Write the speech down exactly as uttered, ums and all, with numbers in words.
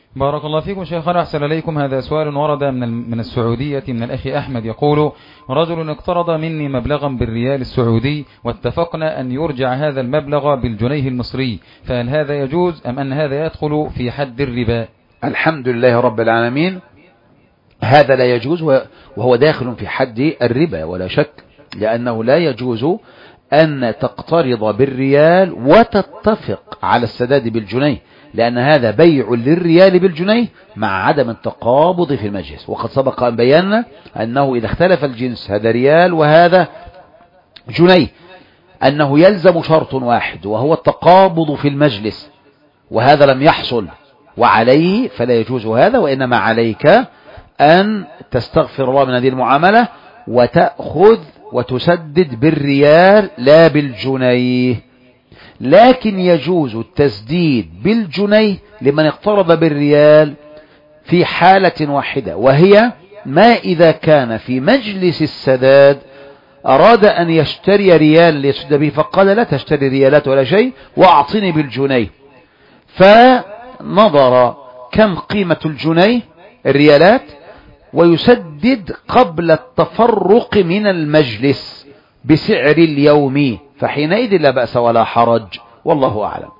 بارك الله فيكم شيخنا، أحسن إليكم. هذا سؤال ورد من من السعودية من الأخ أحمد، يقول: رجل اقترض مني مبلغا بالريال السعودي واتفقنا أن يرجع هذا المبلغ بالجنيه المصري، فهل هذا يجوز أم أن هذا يدخل في حد الربا؟ الحمد لله رب العالمين، هذا لا يجوز وهو داخل في حد الربا ولا شك، لأنه لا يجوز أن تقترض بالريال وتتفق على السداد بالجنيه، لأن هذا بيع للريال بالجنيه مع عدم التقابض في المجلس. وقد سبق أن بينا أنه إذا اختلف الجنس، هذا ريال وهذا جنيه، أنه يلزم شرط واحد وهو التقابض في المجلس، وهذا لم يحصل، وعليه فلا يجوز هذا، وإنما عليك أن تستغفر الله من هذه المعاملة وتأخذ وتسدد بالريال لا بالجنيه. لكن يجوز التسديد بالجنيه لمن اقترض بالريال في حالة واحدة، وهي ما إذا كان في مجلس السداد أراد أن يشتري ريال ليسد به، فقال: لا تشتري ريالات ولا شيء وأعطني بالجنيه، فنظر كم قيمة الجنيه الريالات ويسدد قبل التفرق من المجلس بسعر اليوم، فحينئذ لا بأس ولا حرج، والله أعلم.